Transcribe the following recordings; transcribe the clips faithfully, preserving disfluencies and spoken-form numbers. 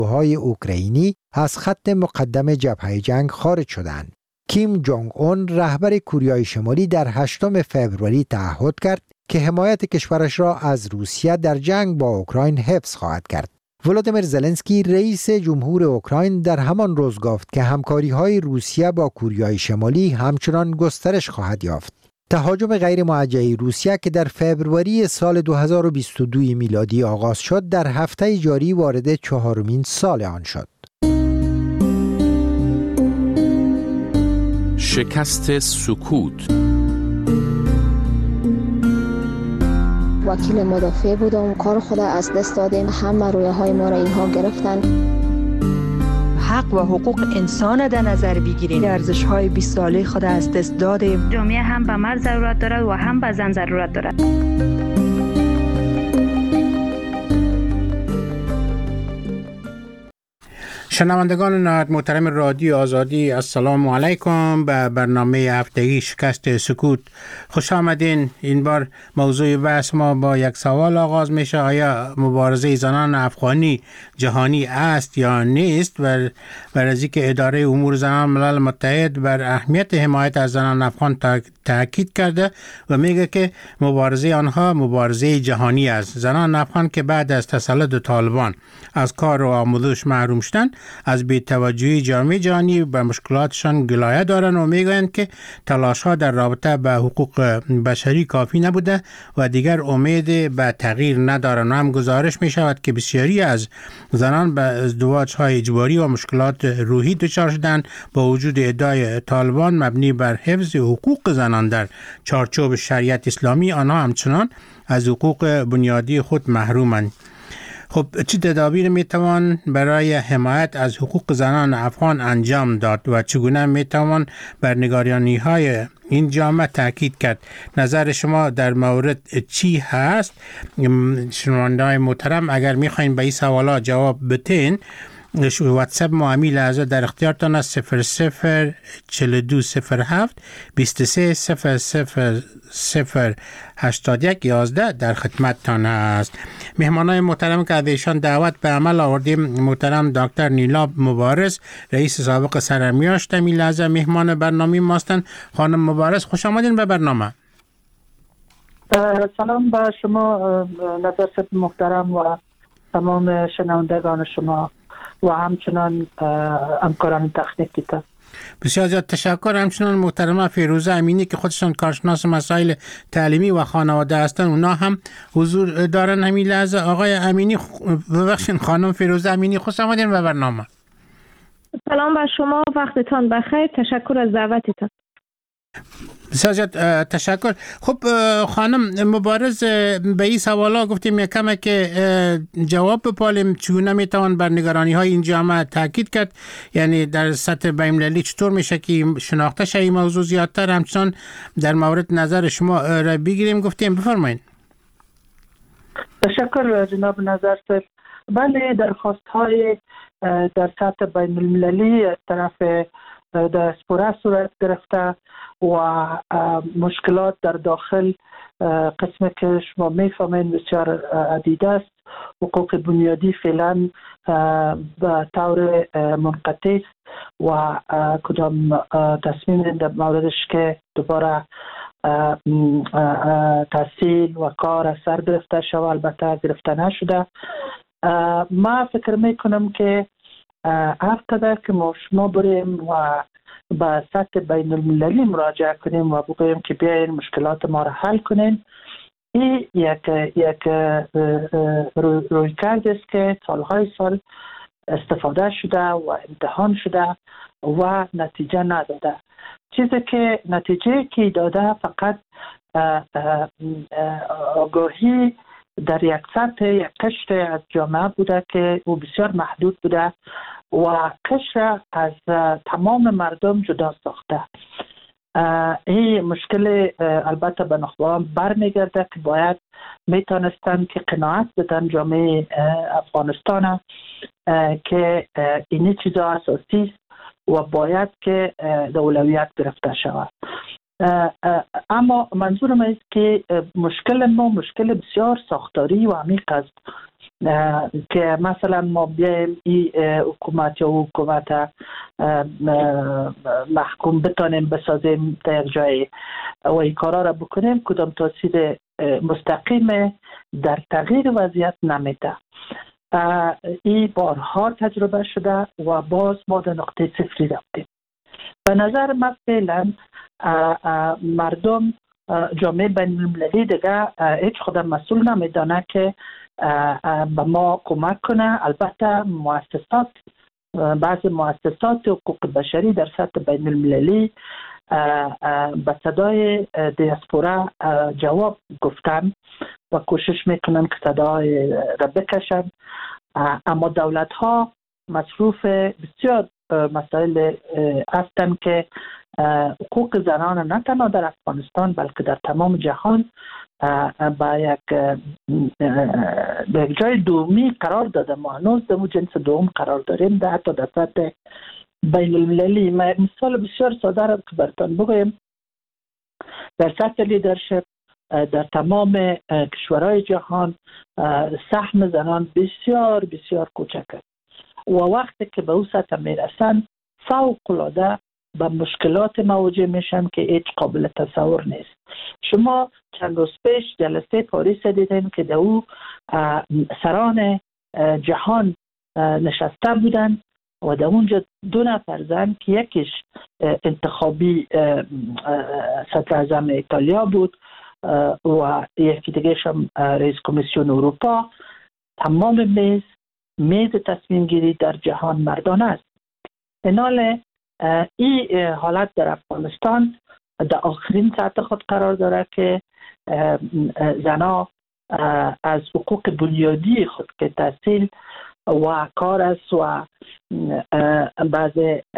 های اوکراینی از خط مقدم جبهه جنگ خارج شدند. کیم جونگ اون رهبر کره شمالی در هشتم فوریه تعهد کرد که حمایت کشورش را از روسیه در جنگ با اوکراین حفظ خواهد کرد. ولادیمیر زلنسکی رئیس جمهور اوکراین در همان روز گفت که همکاری‌های روسیه با کره شمالی همچنان گسترش خواهد یافت. تهاجم غیر موجه روسیه که در فوریه سال دو هزار و بیست و دو میلادی آغاز شد، در هفته جاری وارد چهارمین سال آن شد. شکست سکوت. وکیل مدافع بودم، کار خود از دست دادیم، همه رویه های ما را اینها گرفتن. حق و حقوق انسان در نظر بگیریم. ارزش های بیست ساله خود از دست دادیم. جامعه هم به مرد ضرورت دارد و هم به زن ضرورت دارد. شنوندگان نهایت محترم رادیو آزادی، السلام علیکم. به برنامه هفتگی شکست سکوت خوش آمدین. این بار موضوع بحث ما با یک سوال آغاز میشه: آیا مبارزه زنان افغانی جهانی است یا نیست؟ و بر از اینکه اداره امور زنان ملل متحد بر اهمیت حمایت از زنان افغان تاکید کرده و میگه که مبارزه آنها مبارزه جهانی است. زنان افغان که بعد از تسلط طالبان از کار و آموزش محروم شدند، از بی‌توجهی جامعه جهانی به مشکلاتشان گلایه دارند و میگویند که تلاش‌ها در رابطه به حقوق بشری کافی نبوده و دیگر امید به تغییر ندارند. و هم گزارش می شود که بسیاری از زنان به ازدواج‌های اجباری و مشکلات روحی دچار شدند با وجود ادعای طالبان مبنی بر حفظ حقوق زنان در چارچوب شریعت اسلامی. آنها همچنان از حقوق بنیادی خود محرومند. خب چه تدابیر میتوان برای حمایت از حقوق زنان افغان انجام داد و چگونه میتوان بر نگرانی های این جامعه تاکید کرد؟ نظر شما در مورد چی هست؟ شنونده‌های محترم، اگر میخواین به این سوالات جواب بدین، واتساپ ما همین لحظه در اختیارتان است: صفر صفر چهل و دو صفر هفت بیست و سه صفر صفر صفر هشتاد و یک یازده در خدمتتان است. مهمانای محترم که از ایشان دعوت به عمل آوردیم: محترم دکتر نیلا مبارز، رئیس سابق سرمیاشت همین لحظه مهمان برنامه ماستن. خانم مبارز، خوش آمدین به برنامه. سلام به شما نظرت محترم و تمام شنوندگان شما و همچنان همکاران تکنیکی تا. بسیار زیاد تشکر. همچنان محترمه فیروزه امینی که خودشان کارشناس مسائل تعلیمی و خانواده هستند، اونا هم حضور دارن همین لحظه. آقای امینی، ببخشید خانم فیروزه امینی، خوش آمدین به برنامه. سلام بر شما، وقتتان بخیر. تشکر از دعوتتان. بسیار زیاد تشکر. خب خانم مبارز، به این سوالا گفتیم یکم که جواب بپالیم چگونه میتوان بر نگرانی های این جامعه تاکید کرد، یعنی در سطح بین‌المللی چطور میشه که شناخته شه این موضوع زیادتر، همچنان در مورد نظر شما را بگیریم. گفتیم بفرمایید. تشکر جناب نظر صاحب. بله، درخواست های در سطح بین‌المللی از طرف دیاسپورا صورت گرفته و مشکلات در داخل قسم که شما میفهمین بسیار عدیده است. حقوق بنیادی فعلا به طور منقطع است و کدام تصمیم در موردش که دوباره تحصیل و کار سر گرفته شود البته گرفته نشده. ما فکر میکنم که هر قدر که ما شما بریم و به سطح بین المللی مراجعه کنیم و بگوییم که بیاین مشکلات ما را حل کنیم، این یک یک روی کرد است که سالهای سال استفاده شده و امتحان شده و نتیجه نداده. چیزی که نتیجه که داده فقط آگاهی در یک سطح یک قشر از جامعه بوده که او بسیار محدود بوده و قشر از تمام مردم جدا ساخته. این مشکل البته به نخبه برمیگرده که باید میتونستن که قناعت بدن جامعه افغانستان که این چیزا اساسی است و باید که اولویت گرفته شود. اما منظورم است که مشکل ما مشکل بسیار ساختاری و عمیق است که مثلا ما بیایم این حکومت یا حکومت محکوم بتانیم بسازیم در یک جای و این کارا را بکنیم، کدام تاثیر مستقیم در تغییر وضعیت نمیده. این بارها تجربه شده و باز ما در نقطه صفری رفتیم. به نظر من فعلا مردم جامعه بین المللی دیگه هیچ خودم مسئول نمیدانه که به ما کمک کنه. البته مؤسسات، بعض مؤسسات حقوق بشری در سطح بین المللی به صدای دیاسپورا جواب گفتن و کوشش میکنن که صدای را بکشن، اما دولت ها مصروف بسیار مسائل هستند که حقوق زنان نه تنها در افغانستان بلکه در تمام جهان با یک به یک جای دومی قرار داده. ما هنوز در جنس دوم قرار داریم، در حتی در سطح بین المللی. مثال بسیار ساده را که براتون بگویم، در سطح لیدرشپ در تمام کشورهای جهان سهم زنان بسیار بسیار کوچک است و وقتی که به اون سطح میرسن فوق العاده به مشکلات مواجه میشن که هیچ قابل تصور نیست. شما چند روز پیش جلسه پاریس دیدین که در او سران جهان نشسته بودن و در اونجا دو نفر زن که یکیش انتخابی صدر اعظم ایتالیا بود و یکی دیگه‌ش هم رئیس کمیسیون اروپا. تمام میز میز تصمیم گیری در جهان مردانه است. اینال این حالت در افغانستان در آخرین سطح خود قرار داره که زنها از حقوق بنیادی خود که تحصیل و کار است و بعض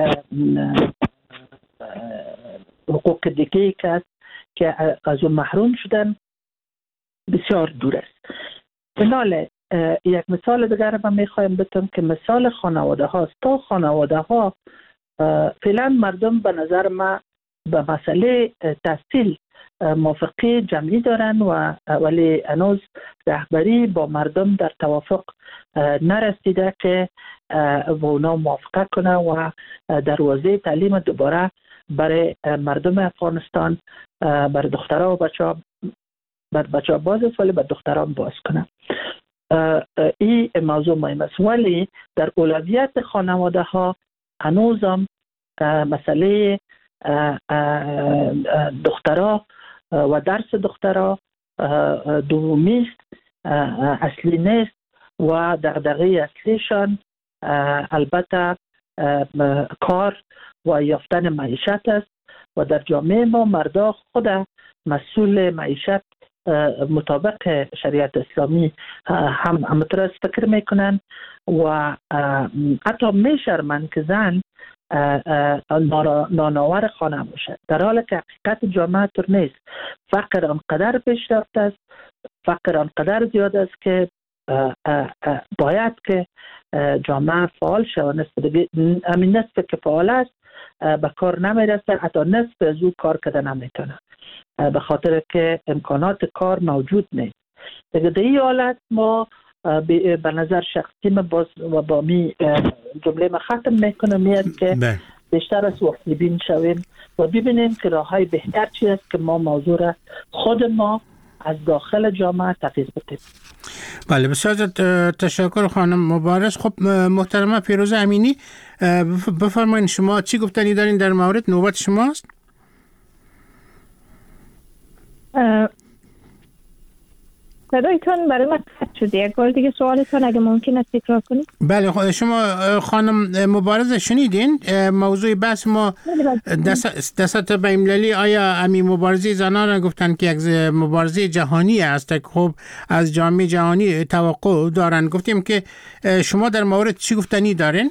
حقوق دیگه که که از اون محروم شدن بسیار دور است. اینال یک مثال دیگر رو من میخوایم بتونم که مثال خانواده هاست. تا خانواده ها فعلا مردم به نظر ما به مسئله تحصیل موافقه جمعی دارن و ولی هنوز رهبری با مردم در توافق نرسیده که و اونا موافقه کنه و دروازه تعلیم دوباره برای مردم افغانستان، برای دخترها و بچه ها بر بچه ها باز است ولی بر دختران باز کنه. این موضوع مهم است، ولی در اولویت خانواده ها هنوزم مسئله دخترها و درس دخترها دومی است، اصلی نیست و دغدغه اصلیشان البته کار و یافتن معیشت است و در جامعه ما مردا خود مسئول معیشت مطابق شریعت اسلامی هم همطور فکر میکنن و حتی میشرمن که زن نانآور خانه باشه، در حالی که حقیقت جامعه طور نیست. فقر آنقدر پیش رفته است، فقر آنقدر زیاد است که باید که جامعه فعال شود. همین نصف که فعال است به کار نمیرسه، حتی نصف از او کار کرده نمیتونه به خاطر که امکانات کار موجود نیست. دیگه در این حالت ما به نظر شخصی ما باز و با می جمله ما ختم میکنم میاد که بیشتر از وقت بین شویم و ببینیم که راه های بهتر چی است که ما موضوع را خود ما از داخل جامعه تغییر بدیم. بله، بسیار تشکر خانم مبارز. خب محترمه فیروزه امینی، بفرمایید شما چی گفتنی دارین در مورد؟ نوبت شماست. صدایتون برای من قطع شده. یک بار دیگه سوالتون اگه ممکن است تکرار کنید. بله، خب شما خانم مبارز شنیدین موضوع بحث ما دست بین‌المللی. آیا امی مبارزه زنان را گفتن که یک مبارزه جهانی است که خب از جامعه جهانی توقع دارن؟ گفتیم که شما در مورد چی گفتنی دارین؟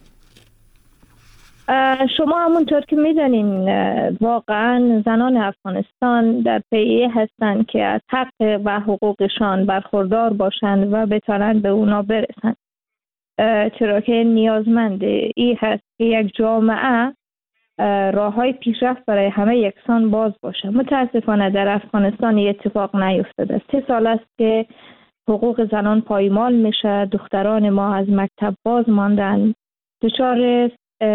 شما همونطور که میدانین واقعا زنان افغانستان در پی هستند که از حق و حقوقشان برخوردار باشند و بتوانند به اونا برسند، چرا که نیازمند ای هست که یک جامعه راه های پیشرفت برای همه یکسان باز باشه. متاسفانه در افغانستان اتفاق نیفتاده است. سه سال است که حقوق زنان پایمال میشه. دختران ما از مکتب باز ماندن، دچار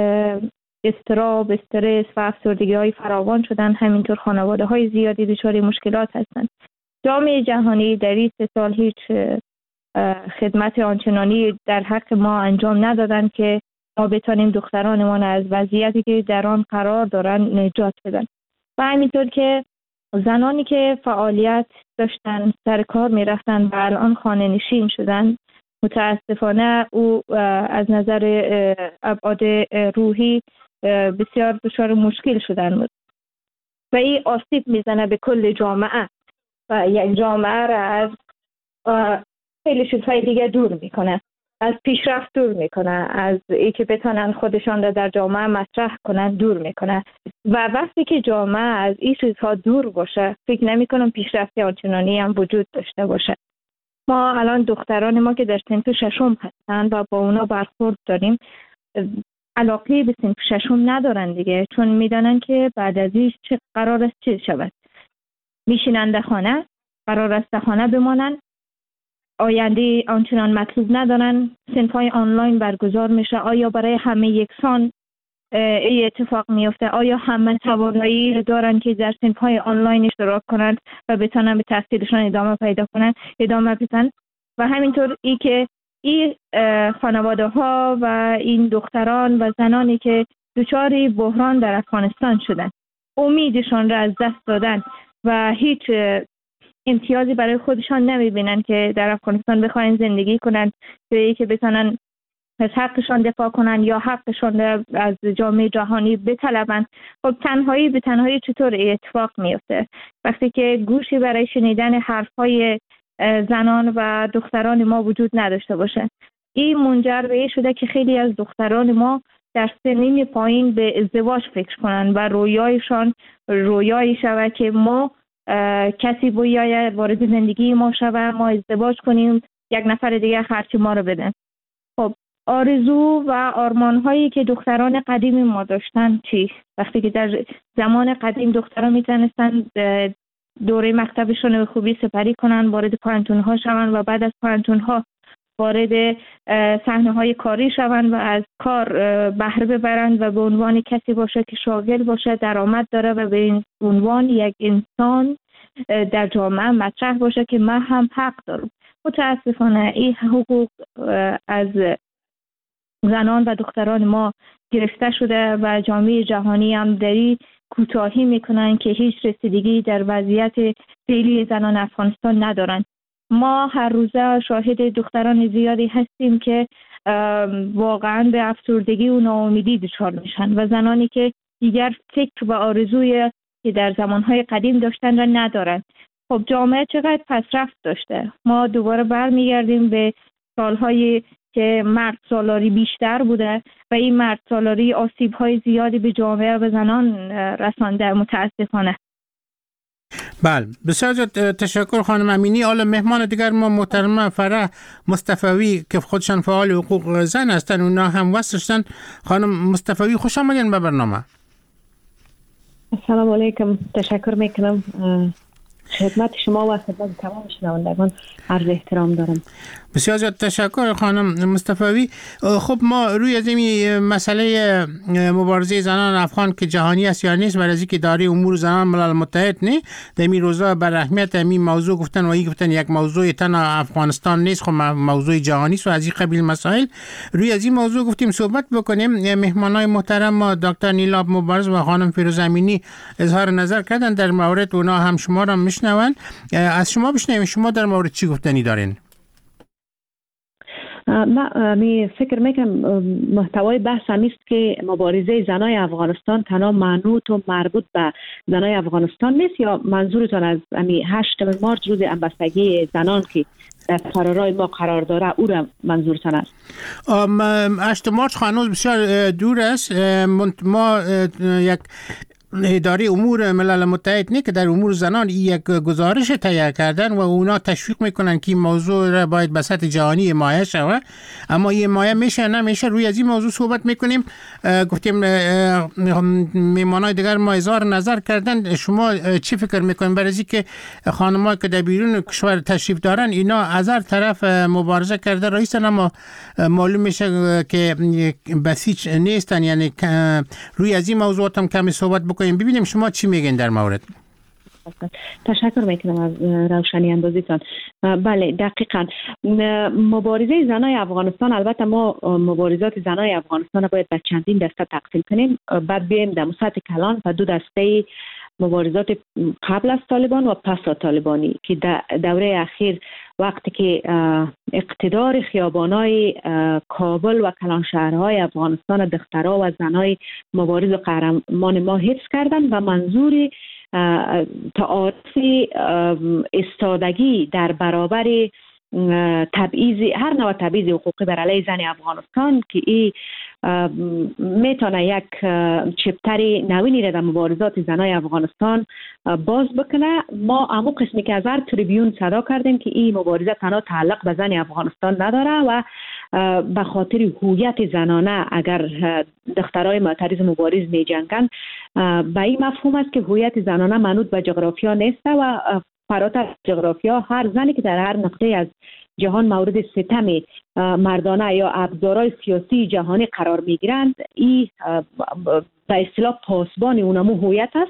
اضطراب، استرس و افسردگی های فراوان شدن. همینطور خانواده های زیادی دچار مشکلات هستند. جامعه جهانی در این سه سال هیچ خدمت آنچنانی در حق ما انجام ندادن که ما بتانیم دخترانمان از وضعیتی که در آن قرار دارن نجات بدن. و همینطور که زنانی که فعالیت داشتن، سر کار می رفتن و الان خانه نشین شدن، متاسفانه او از نظر ابعاد روحی بسیار دچار مشکل شدن و این آسیب میزنه به کل جامعه و یک جامعه را از خیلی چیزهای دیگه دور میکنه، از پیشرفت دور میکنه، از ای که بتونن خودشان را در جامعه مطرح کنن دور میکنه. و وقتی که جامعه از این چیزها دور باشه، فکر نمی کنم پیشرفت آنچنانی هم وجود داشته باشه. ما الان دختران ما که در صنف ششم هستن و با اونا برخورد داریم، علاقه به صنف ششم ندارن دیگه، چون میدانن که بعد از این چه قرار است چه شود. میشینن در خانه، قرار است در خانه بمانن، آینده آنچنان مطلوب ندارن. صنف‌های آنلاین برگزار میشه، آیا برای همه یکسان ای اتفاق میفته؟ آیا همه توانایی دارن که در صنف‌های آنلاین اشتراک کنند و بتونن به تحصیلشان ادامه پیدا کنند، ادامه بدن؟ و همینطور ای که این خانواده ها و این دختران و زنانی که دچار بحران در افغانستان شدن، امیدشان را از دست دادن و هیچ امتیازی برای خودشان نمیبینن که در افغانستان بخواین زندگی کنن، جایی که بتونن از حقشان دفاع کنن یا حقشان از جامعه جهانی بطلبن. خب تنهایی به تنهایی چطور اتفاق میفته؟ وقتی که گوشی برای شنیدن حرفهای زنان و دختران ما وجود نداشته باشه، این منجر به این شده که خیلی از دختران ما در سنین پایین به ازدواج فکر کنن و رویایشان رویایی شود که ما کسی باید وارد زندگی ما شود، ما ازدواج کنیم، یک نفر دیگه خرچ ما رو بدن. خب آرزو و آرمان هایی که دختران قدیم ما داشتن چی؟ وقتی که در زمان قدیم دختران میتونستن دوره مکتبشون به خوبی سپری کنن، وارد پانتون ها شون و بعد از پانتون ها وارد صحنه های کاری شون و از کار بهره ببرند و به عنوان کسی باشه که شاغل باشه، درآمد داره و به این عنوان یک انسان در جامعه مطرح باشه که من هم حق دارم. متاسفانه این حقوق از زنان و دختران ما گرفته شده و جامعه جهانی هم دری کوتاهی میکنن که هیچ رسیدگی در وضعیت فعلی زنان افغانستان ندارن. ما هر روزه شاهد دختران زیادی هستیم که واقعا به افسردگی و ناامیدی دچار میشن و زنانی که دیگر فکر و آرزوی که در زمانهای قدیم داشتن را ندارن. خب جامعه چقدر پسرفت داشته. ما دوباره برمیگردیم به سالهای که مرد سالاری بیشتر بوده و این مرد سالاری آسیب‌های زیادی به جامعه و زنان رسانده متاسفانه. بله، بسیار تشکر خانم امینی. حالا مهمان دیگر ما محترمه فرح مصطفوی که خودشان فعال حقوق زن هستن، اونا هم وصلشتن. خانم مصطفوی خوش آمدین به برنامه. السلام علیکم، تشکر میکنم. خدمت شما و خدمت تمام شنوندگان عرض احترام دارم. بسیار زیاد تشکر خانم مصطفوی. خب ما روی از این مسئله مبارزه زنان افغان که جهانی است یا نیست، برای از اینکه اداره امور زنان ملل متحد نه در این روزا بر اهمیت این موضوع گفتن و این گفتن یک موضوع تنها افغانستان نیست، خب موضوع جهانی است و از این قبیل مسائل روی از این موضوع گفتیم صحبت بکنیم. مهمانای محترم ما دکتر نیلاب مبارز و خانم فیروز امینی اظهار نظر کردن در مورد، اونا هم شما را میشنون. از شما بشنویم شما در مورد چی گفتنی دارین؟ من می فکر میکنم محتوای بحث همیست که مبارزه زنای افغانستان تنها منوط و مربوط به زنای افغانستان نیست، یا منظورتان از امی هشتم مارچ روز همبستگی زنان که در قرارهای ما قرار داره او را منظورتان است؟ هشتم مارچ هنوز بسیار دور است. ما یک اداره امور ملل متحد نه که در امور زنان یک گزارش تهیه کردن و اونا تشویق میکنن که این موضوع را باید به سطح جهانی حمایت شود، اما این حمایت میشه نمیشه. روی از این موضوع صحبت میکنیم. گفتیم میمانای دیگر ما اظهار نظر کردن. شما چی فکر میکنین برای اینکه خانم‌ها که در بیرون کشور تشریف دارن اینا از هر طرف مبارزه کرده رئیسن، اما معلوم میشه که بسیج نیستن؟ یعنی روی از این موضوعات هم کمی صحبت بکنیم ببینیم شما چی میگین در مورد. تشکر میکنم از روشنی اندازیتان. بله دقیقاً مبارزه زنای افغانستان، البته ما مبارزات زنای افغانستان باید به چندین دسته تقسیم کنیم، بعد بیایم در سطح کلان و دو دسته مبارزات قبل از طالبان و پس از طالبانی که در دوره اخیر وقتی که اقتدار خیابانای کابل و کلانشهرهای افغانستان دخترها و زنای مبارز و قهرمان ما حفظ کردن و منظور تعارف استادگی در برابر تبعیض هر نوع تبعیض حقوقی بر علیه زن افغانستان که این میتونه یک چپتر نوینی را در مبارزات زنای افغانستان باز بکنه. ما همون قسمی که از هر تریبیون صدا کردیم که این مبارزه تنها تعلق به زن افغانستان نداره و به خاطر هویت زنانه اگر دخترای معترض مبارز می جنگن به این مفهوم است که هویت زنانه منوط به جغرافیا نیست و فراتر جغرافیا هر زنی که در هر نقطه از جهان مورد ستم مردانه یا ابزارهای سیاسی جهانی قرار میگیرند، این به اصطلاح پاسبان اونمو هویت است.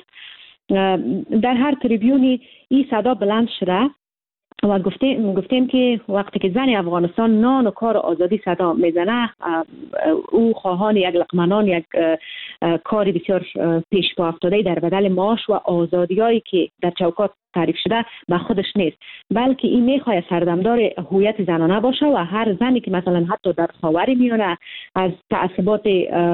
در هر تریبیونی این صدا بلند شده و گفتیم گفتیم که وقتی که زن افغانستان نان و کار و آزادی صدا میزنه، او خواهان یک لقمنان یک کار بسیار پیش پا افتاده در بدل معاش و آزادیایی که در چوکات تعریف شده به خودش نیست، بلکه این میخواد سردمدار هویت زنانه باشه و هر زنی که مثلا حتی در خاورمیانه از تعصبات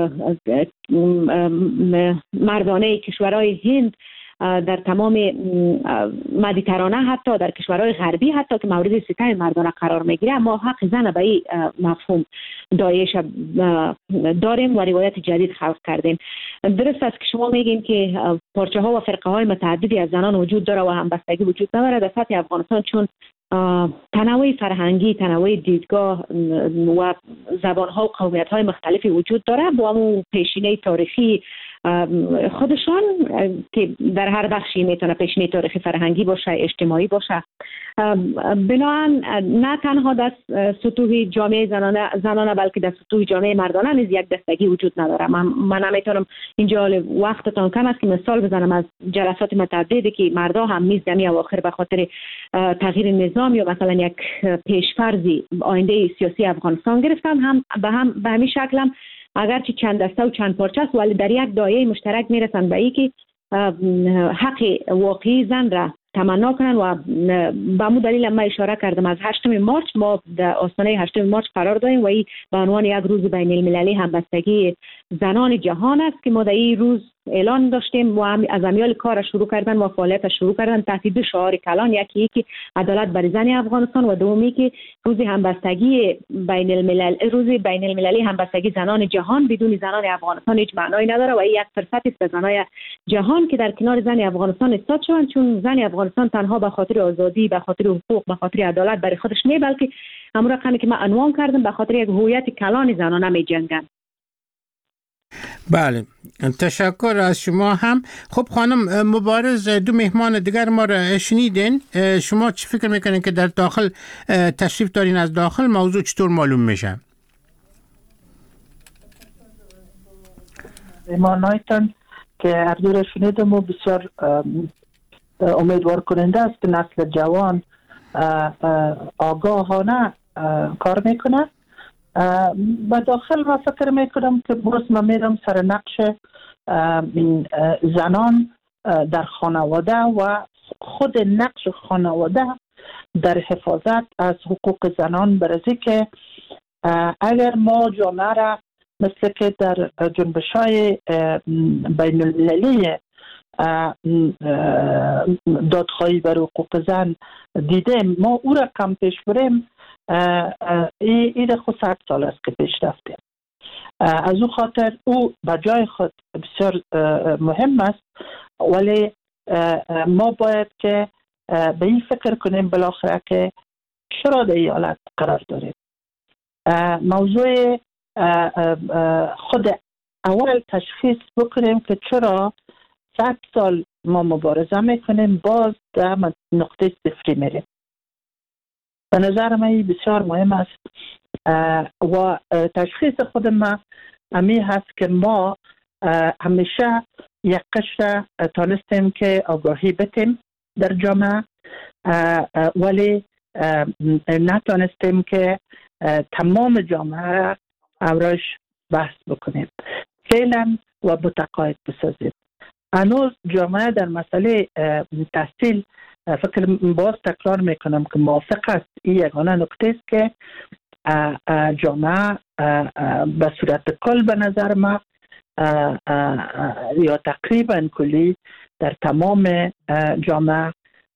مردانه کشورهای هند در تمام مدیترانه حتی در کشورهای غربی حتی که مورد ستم مردانه قرار میگیره، ما حق زن به این مفهوم دایش داریم و روایت جدید خلق کردیم. درست است که شما میگین که پارچه ها و فرقه های متعددی از زنان وجود داره و همبستگی وجود نداره در سطح افغانستان، چون تنوع فرهنگی، تنوع دیدگاه و زبان ها و قومیت های مختلفی وجود داره با همون پیشینه تاریخی خودشان که در هر بخشی میتونه پیشینه تاریخی فرهنگی باشه، اجتماعی باشه. بنابراین نه تنها در سطوح جامعه زنانه زنانه بلکه در سطوح جامعه مردانه نیز یک دستگی وجود نداره. من, من نمیتونم اینجا وقتتان کم است که مثال بزنم از جلسات متعددی که مردا هم میز دمی اواخر به خاطر تغییر نظام یا مثلا یک پیشفرضی آینده سیاسی افغانستان گرفتن، هم به هم به همین شکل هم اگرچه چند دسته و چند پارچه است ولی در یک دایره مشترک میرسن به این که حق واقعی زن را تمنا کنن و به مو دلیل ما اشاره کردم از هشتم مارچ ما در آستانه هشتم مارچ قرار داریم و این به عنوان یک روز بین المللی همبستگی زنان جهان است که ما در این روز اعلان داشتیم و از امیال کار شروع کردن و فعالیت شروع کردن تحت دو شعار کلان، یکی یکی عدالت برای زن افغانستان و دومی که روز همبستگی بین الملل روز بین المللی همبستگی زنان جهان. بدون زنان افغانستان هیچ معنایی نداره و یک فرصت است به زنان جهان که در کنار زن افغانستان ایستاد شوند، چون زن افغانستان تنها به خاطر آزادی، به خاطر حقوق، به خاطر عدالت برای خودش نه بلکه همون رقمی که ما عنوان کردم به خاطر یک هویت کلان زنانه می‌جنگند. بله تشکر از شما هم. خب خانم مبارز، دو مهمان دیگر ما را شنیدین، شما چی فکر میکنین که در داخل تشریف دارین؟ از داخل موضوع چطور معلوم میشه؟ مهمانایتان که هر را شنیدم و بسیار امیدوار کننده است که نسل جوان آگاهانه کار میکنه. با داخل ما فکر میکنم که باز ما میرم سر نقش زنان در خانواده و خود نقش خانواده در حفاظت از حقوق زنان، برای که اگر ما جامعه را مثل که در جنبش های بین المللی دادخواهی بر حقوق زن دیدیم، ما او را کم پیش بریم، این خود صد سال است که پیش رفتیم. از اون خاطر او به جای خود بسیار مهم است، ولی ما باید که به این فکر کنیم بالاخره که چرا در این حالت قرار داریم. موضوع خود اول تشخیص بکنیم که چرا صد سال ما مبارزه میکنیم باز در نقطه صفری میریم. به نظر من بسیار مهم است و تشخیص خود ما امی هست که ما همیشه یک قشر تانستیم که آگاهی بتیم در جامعه، ولی نتانستیم که تمام جامعه را امروز بحث بکنیم فعلا و متقاعد بسازیم. هنوز جامعه در مسئله تحصیل فکر باز تکرار میکنم که موافق است. این یگانه نکته است که جامعه به صورت کل به نظر ما یا تقریبا کلی در تمام جامعه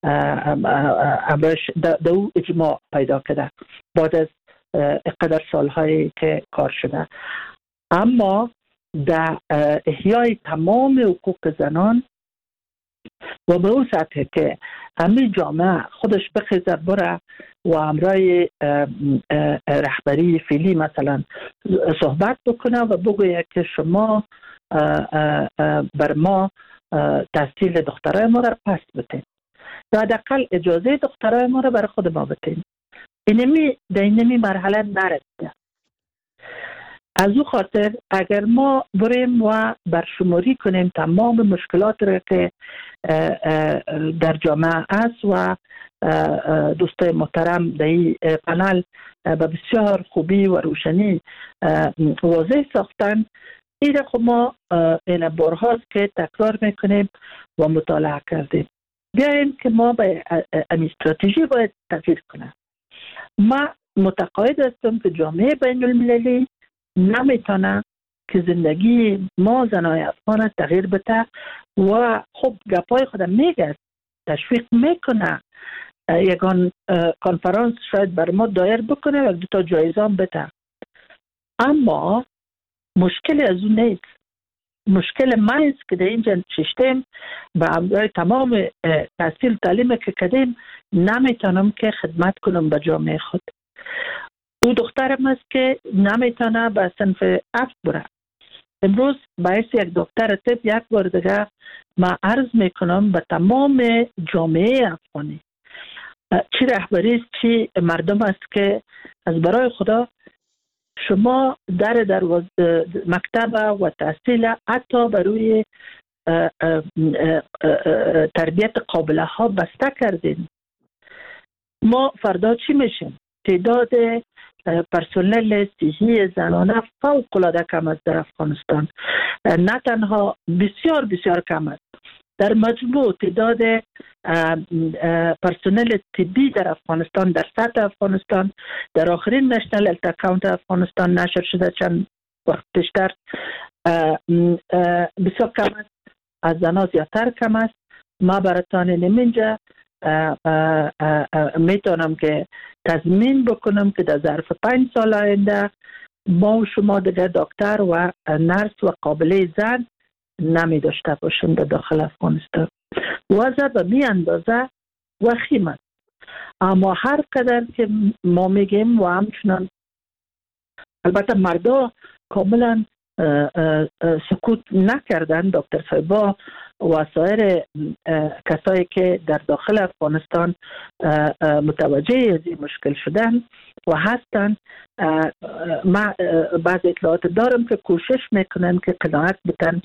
دو اجماع پیدا کرده بعد از اقدر سالهایی که کار شده. اما در احیای تمام حقوق زنان و به اون سطح که همه جامعه خودش بخیزه بره و همراه رهبری فعلی مثلا صحبت بکنه و بگویه که شما بر ما تحصیل دخترای ما را پس بتین یا حداقل اجازه دخترای ما را بر خود ما بتین. اینمی در اینمی مرحله نرسیده. از او خاطر اگر ما بریم و برشماری کنیم تمام مشکلات را که در جامعه است و دوستای محترم در این پنل به بسیار خوبی و روشنی واضح ساختن، این را خب ما این بارهاست که تکرار میکنیم و مطالعه کردیم. بیاییم که ما به این استراتژی باید تغییر کنیم. ما متقاعد هستم که جامعه بین المللی نمیتونه که زندگی ما زنای افغان تغییر بده و خب گپای خودم میگه تشویق میکنه یکان کنفرانس شاید بر ما دایر بکنه و دو تا جایزه هم بده، اما مشکل از اون نیست. مشکل ما است که در اینجا ششتیم به همراه تمام تحصیل تعلیم که کردیم نمیتونم که خدمت کنم به جامعه خود. او دخترم است که نمیتونه به صنف افت بره. امروز باعث یک دکتر طب یک بار دیگه ما عرض میکنم به تمام جامعه افغانی، چی رهبری است چی مردم است که از برای خدا شما در در مکتب و تحصیل حتی بروی تربیت قابله ها بسته کردین. ما فردا چی میشیم؟ تعداد پرسنل صحی زنانه فوق العاده کم است در افغانستان. نه تنها بسیار بسیار کم است، در مجموع تعداد پرسنل طبی در افغانستان در سطح افغانستان در آخرین نشنل هلت اکاونت افغانستان نشر شده چند وقت پیشتر بسیار کم است، از زنها زیادتر کم است. ما براتان نمینجا میتونم که تضمین بکنم که در ظرف پنج سال آینده ما و شما دیگر دکتر و نرس و قابله زن نمی داشته باشیم در داخل افغانستان. وضع به می اندازه وخیم است. اما هر قدر که ما میگیم و همچنان البته مردا کاملا سکوت نکردن، دکتر صاحبا و سایر کسایی که در داخل افغانستان متوجه از این مشکل شدن و هستن، ما بعض اطلاعات دارم که کوشش میکنن که قناعت بتن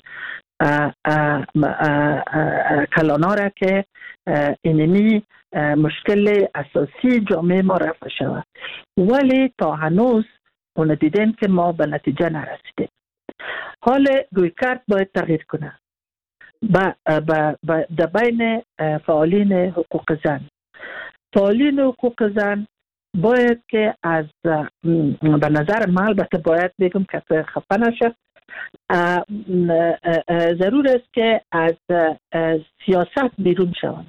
کلانا را که اینمی مشکل اساسی جامعه ما رفع شود، ولی تا هنوز اون دیدن که ما به نتیجه نرسیدیم. حال رویکرد باید تغییر کنه با با با در بین فعالین حقوق زن. فعالین حقوق زن باید که از به نظر من البته باید بگم که خفه نشه، ضرور است که از سیاست بیرون شوند.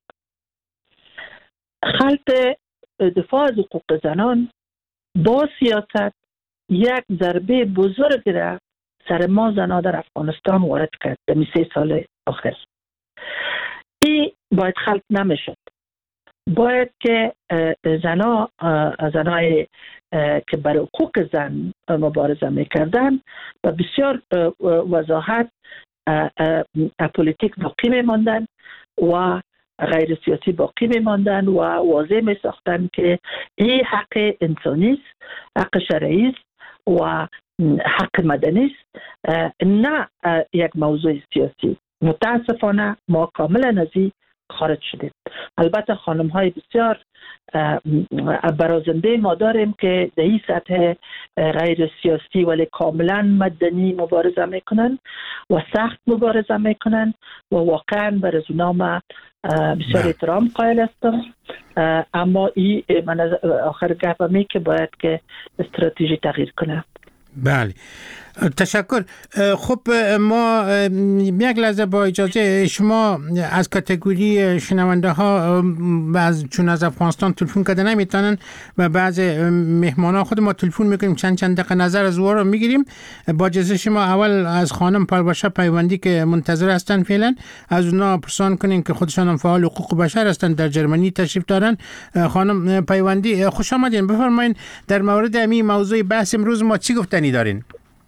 خلط دفاع از حقوق زنان با سیاست یک ضربه بزرگ را سر ما زنها در افغانستان وارد کرد در سه سال آخر. این باید خلق نمیشد. باید که زنها زنهای که برای حقوق زن مبارزه میکردن و بسیار وضاحت پولیتیک باقی میماندن و غیر سیاسی باقی میماندن و واضح میساختن که این حق انسانی است، حق شرعی است و حق مدنی است، نه یک موضوع سیاسی. متاسفانه ما کاملا از این خارج شدیم. البته خانم های بسیار برازنده ما داریم که در این سطح غیر سیاسی ولی کاملا مدنی مبارزه میکنن و سخت مبارزه میکنن و واقعا بر از اونا ما بسیار احترام قائل هستم. اما این من آخر گفتم که باید که استراتژی تغییر کنه. بله، تشکر. خب ما یک لحظه با اجازه شما از کاتگوری شنونده ها بعض چون از افغانستان تلفن کرده نمیتونن و بعض مهمان ها خود ما تلفن میکنیم، چند چند دقیقه نظر از او رو میگیریم. با اجازه شما اول از خانم پرباشه پیوندی که منتظر هستن فعلا از اونا پرسان کنیم که خودشان هم فعال حقوق بشر هستن، در جرمنی تشریف دارن. خانم پیوندی خوش آمدین. بفرمایید در مورد همین موضوع بحث امروز ما چی گفتنی دارین؟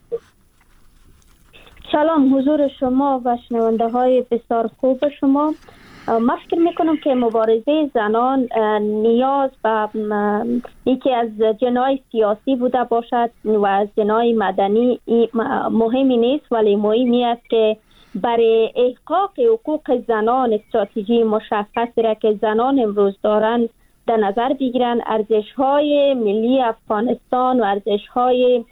سلام حضور شما و شنونده های بسیار خوب شما. من فکر میکنم که مبارزه زنان نیاز به یکی از جناح سیاسی بوده باشد و از جناح مدنی مهمی نیست، ولی مهمی است که برای احقاق حقوق زنان استراتژی مشخصی را که زنان امروز دارند در نظر بگیرند. ارزش های ملی افغانستان و ارزش های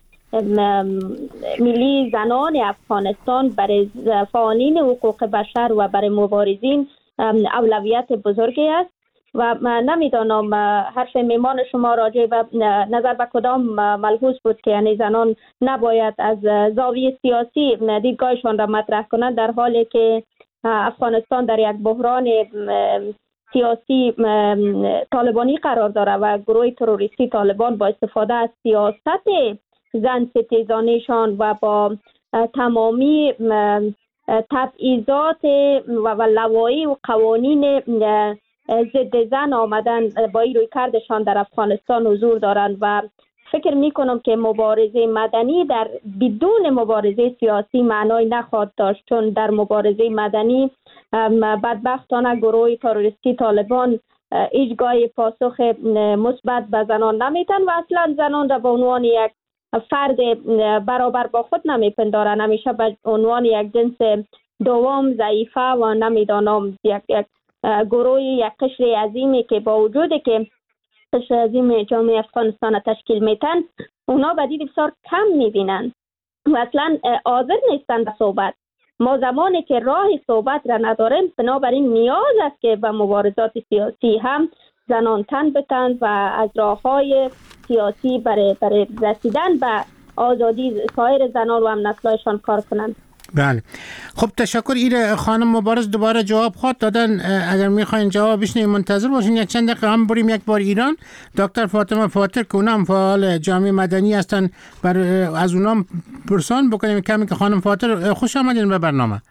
ملی زنان افغانستان برای فعالین حقوق بشر و برای مبارزین اولویت بزرگی است و من نمیدانم حرف میمان شما راجع به نظر به کدام ملحوظ بود که یعنی زنان نباید از زاویه سیاسی دیدگاهشان را مطرح کنند، در حالی که افغانستان در یک بحران سیاسی طالبانی قرار دارد و گروه تروریستی طالبان با استفاده از سیاست زن ستیزانیشان و با تمامی تبعیضات و لوایح و قوانین ضد زن آمدن با این روی کردشان در افغانستان حضور دارند و فکر می کنم که مبارزه مدنی در بدون مبارزه سیاسی معنای نخواهد داشت، چون در مبارزه مدنی بدبختانه گروه تروریستی طالبان هیچگاه پاسخ مثبت به زنان نمیتن و اصلا زنان را به عنوان یک فرد برابر با خود نمیپندارن، همیشه به عنوان یک جنس دوم ضعیفه و نمیدانم یک یک گروه یک قشر عظیمی که با وجودی که قشر عظیم جامعه افغانستان تشکیل میتن اونا بدید بسیار کم میبینن و اصلا حاضر نیستن به صحبت. ما زمانی که راه صحبت را نداریم بنابراین نیاز است که به مبارزات سیاسی هم زنان تن بتند و از راه‌های سیاسی برای برای رسیدن به آزادی سایر زنان و هم نسل‌هایشان کار کنند. بله، خب تشکر. این خانم مبارز دوباره جواب خواهد دادن. اگر میخواین جواب بشنوید منتظر باشین. یک چند دقیقه هم بریم یک بار ایران. دکتر فاطمه فاتر که اونم فعال جامعه مدنی هستن، بر از اونام پرسان بکنیم کمی که خانم فاتر خوش آمدین به برنامه.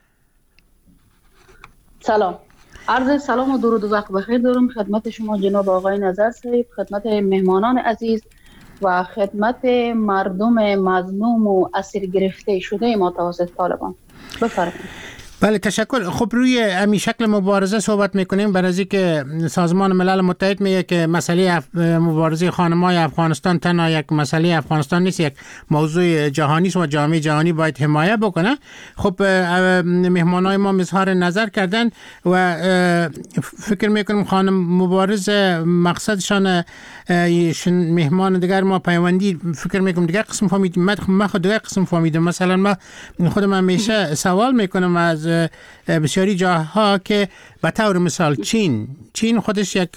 سلام، عرض سلام و درود و وقت بخیر دارم خدمت شما جناب آقای نظر صاحب، خدمت مهمانان عزیز و خدمت مردم مظلوم و اسیر گرفته شده ما توسط طالبان. بفرمایید. بله تشکر. خب روی همین شکل مبارزه صحبت میکنیم برای اینکه سازمان ملل متحد میگه که مسئله اف... مبارزه خانم‌های افغانستان تنها یک مسئله افغانستان نیست، یک موضوع جهانی است و جامعه جهانی باید حمایت بکنه. خب مهمانای ما اظهار نظر کردن و فکر میکنم خانم مبارز مقصدشان مهمان دیگر ما پیوندی فکر میکنم دیگر قسم فهمیدیم، من خود دیگر قسم فهمیدم. مثلا ما خودم همیشه سوال میکنم از بسیاری جاها که به طور مثال چین چین خودش یک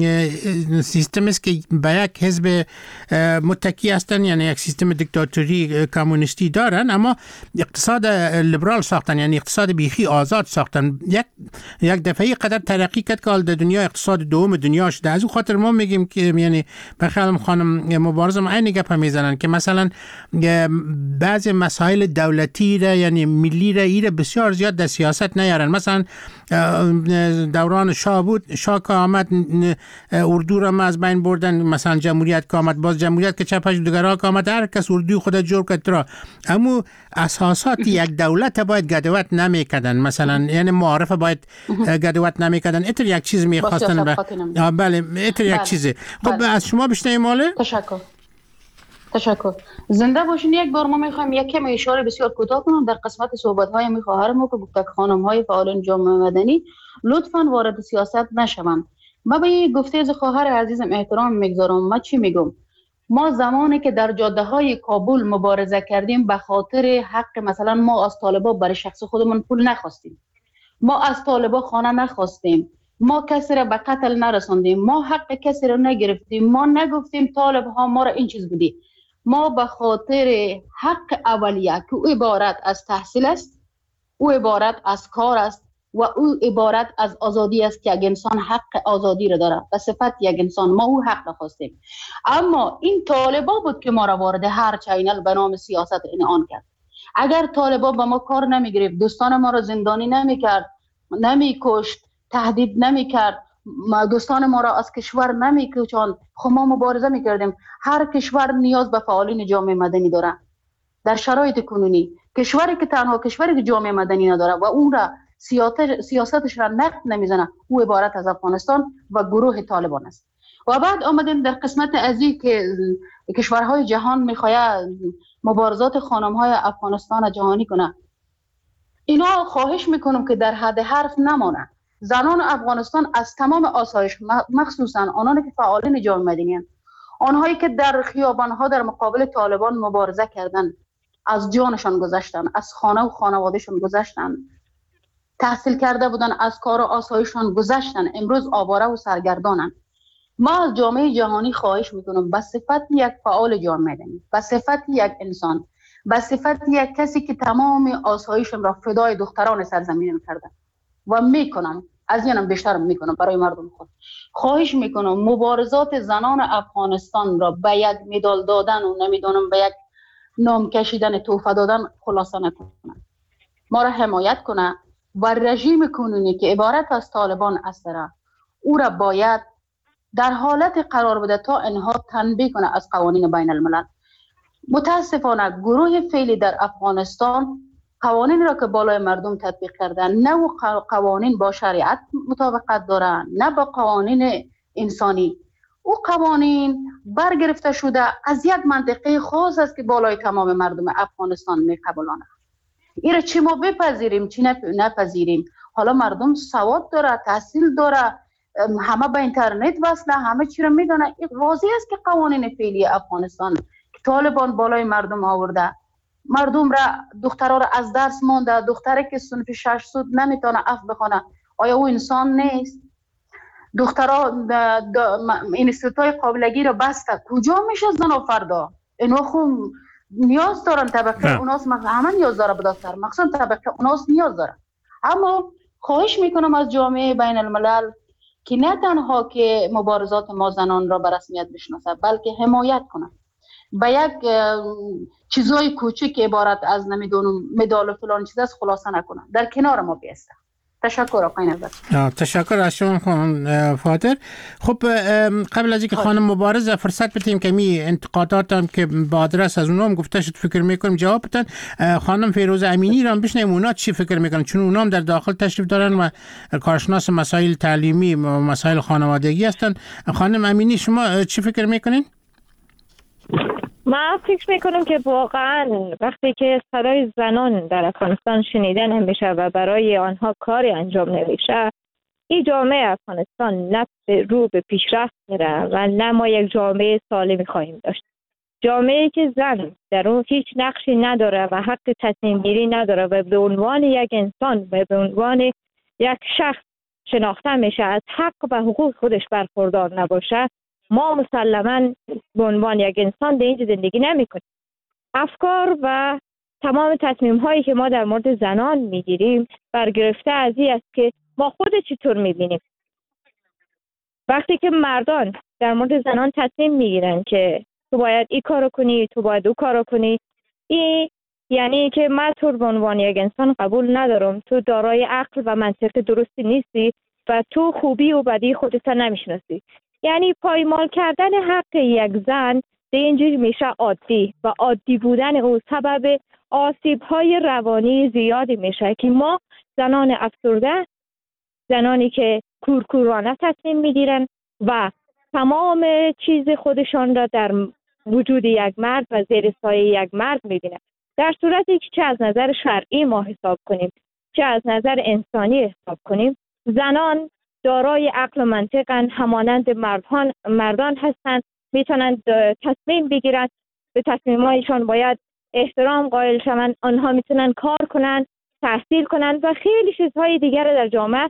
سیستم است که به یک حزب متکی هستن، یعنی یک سیستم دیکتاتوری کمونیستی دارن، اما اقتصاد لیبرال ساختن، یعنی اقتصاد بیخی آزاد ساختن. یک یک دفعه قدر ترقی کرد که در دنیا اقتصاد دوم دنیا شده. از اون خاطر ما میگیم که یعنی بخیالم خانم مبارزم عین گپ میزنن که مثلا بعضی مسائل دولتی را یعنی ملی را ایره بسیار زیاد در سیاست نیارن. مثلا دوران شاه بود، شاه که آمد اردو را از بین بردن، مثلا جمهوریت که آمد باز جمهوریت که چپش دگرها که آمد هر کس اردو خود جور کرد را. اما اساسات یک دولت باید گدوت نمیکردن، مثلا یعنی معارف باید گدوت نمیکردن. اتر یک چیز میخواستن ب... بله اتر یک چیزه. خب از شما بشنویم ماله. تشکر تشکر. زنده باشین. یک بار ما میخوایم یک کم اشاره بسیار کوتاه کنم در قسمت صحبت های می خواهرم که گفته خانم های فعالان جامعه مدنی لطفاً وارد سیاست نشوند. ما به این گفته از خواهر عزیزم احترام میگذارم. ما چی میگم؟ ما زمانی که در جاده های کابل مبارزه کردیم به خاطر حق، مثلا ما از طالبا برای شخص خودمون پول نخواستیم، ما از طالبا خانه نخواستیم، ما کسی را به قتل نرساندیم، ما حق کسی را نگرفتیم، ما نگفتیم طالب ها ما را این چیز بودی. ما به خاطر حق اولیه که او عبارت از تحصیل است، او عبارت از کار است و او عبارت از آزادی است که یک انسان حق آزادی را داره و صفت یک انسان، ما او حق خواستیم. اما این طالبا بود که ما را وارد هر چینل به نام سیاست این آن کرد. اگر طالبا با ما کار نمی گرفت، دوستان ما را زندانی نمی کرد، نمی کشت، تهدید نمی کرد، دوستان ما را از کشور نمی کشاند، خب ما مبارزه می کردیم. هر کشور نیاز به فعالین جامعه مدنی داره. در شرایط کنونی کشوری که تنها کشوری که جامعه مدنی نداره و اون را سیاست سیاستش را نقد نمیزنه، او عبارت از افغانستان و گروه طالبان است. و بعد آمدیم در قسمت ازی که کشورهای جهان میخواد مبارزات خانم‌های افغانستان جهانی کنه. اینا خواهش میکنم که در حد حرف نمانه. زنان افغانستان از تمام آسایش، مخصوصا آنانی که فعالین جامعه مدنی هستند، آنهایی که در خیابان‌ها در مقابل طالبان مبارزه کردند، از جانشان گذشتن، از خانه و خانوادهشان گذشتن، تحصیل کرده بودن، از کار و آسایششان گذشتن، امروز آواره و سرگردانن. ما از جامعه جهانی خواهش میکنم به صفت یک فعال جامعه مدنی، به صفت یک انسان، به صفت یک کسی که تمام آسایشم را فدای دختران سرزمینم کرده و میکنم، از اینم بیشتر میکنم برای مردم خود. خواهش میکنم مبارزات زنان افغانستان را به یک مدال دادن و نمیدونم به یک نام کشیدن، تحفه دادن خلاصه نکنه. ما را حمایت کنه و رژیم کنونی که عبارت از طالبان است را او را باید در حالت قرار بده تا اینها تنبیه کنه از قوانین بین الملل. متاسفانه گروه فعلی در افغانستان قوانین را که بالای مردم تطبیق کردن، نه و قوانین با شریعت مطابقت دارن نه با قوانین انسانی. او قوانین برگرفته شده از یک منطقه خاص است که بالای تمام مردم افغانستان میقبولانه. این را چی ما بپذیریم چی نپذیریم. حالا مردم سواد داره، تحصیل داره، همه به اینترنت وصله، همه چی را میدونه. واضح است که قوانین فعلی افغانستان که طالبان بالای مردم آورده، مردم را، دخترها را از درس مانده. دختری که صنف شش سود نمیتونه اف بخونه، آیا او انسان نیست؟ دخترها اینستیتوت‌های قابلگی را بسته، کجا میشه زن و فردا؟ اینا خود نیاز دارن، طبقه اوناس همه نیاز داره به دکتر، مخصوصا طبقه اوناس نیاز داره. اما خواهش میکنم از جامعه بین الملل که نه تنها که مبارزات ما زنان را به رسمیت بشناسه، بلکه حمایت کنه. به یک چیزای کوچک عبارت از نمیدونم مدال و فلان چیز است خلاصه نکنه، در کنار ما بیسته. تشکر آقای نظر. تشکر از شما خانم فاتر. خب قبل از اینکه خانم مبارزه فرصت بدیم که می انتقادات هم که با آدرس از اونام گفته شد فکر میکنیم جواب بدن. خانم فیروز امینی را هم بشنویم اونا چی فکر میکنن، چون اونام در داخل تشریف دارن و کارشناس مسائل تعلیمی و مسائل خانوادگی هستن. خانم امینی شما چی فکر میکنین؟ من فکر میکنم که واقعا وقتی که صدای زنان در افغانستان شنیده نمیشه و برای آنها کاری انجام نمیشه، این جامعه افغانستان نه رو به پیشرفت میره و نه ما یک جامعه سالمی خواهیم داشت. جامعه که زن در اون هیچ نقشی نداره و حق تصمیم گیری نداره و به عنوان یک انسان و به عنوان یک شخص شناخته میشه، از حق و حقوق خودش برخوردار نباشه، ما مسلما به عنوان یک انسان در اینجا زندگی نمیکنیم. افکار و تمام تصمیم هایی که ما در مورد زنان میگیریم برگرفته از این است که ما خود چطور میبینیم. وقتی که مردان در مورد زنان تصمیم میگیرن که تو باید این کارو کنی، تو باید او کارو کنی، این یعنی که من تو به عنوان یک انسان قبول ندارم، تو دارای عقل و منطق درستی نیستی و تو خوبی و بدی خودت نمیشناسی. یعنی پایمال کردن حق یک زن به اینجوری میشه عادی و عادی بودن او سبب آسیب های روانی زیادی میشه که ما زنان افسرده، زنانی که کورکورانه تصمیم میگیرن و تمام چیز خودشان را در وجود یک مرد و زیر سایه یک مرد میبینن، در صورتی که چه از نظر شرعی ما حساب کنیم چه از نظر انسانی حساب کنیم، زنان دارای عقل و منطقن، همانند مردان مردان هستند، میتونند تصمیم بگیرند، به تصمیمایشان باید احترام قائل شوند، آنها میتونن کار کنند، تحصیل کنند و خیلی چیزهای دیگر در جامعه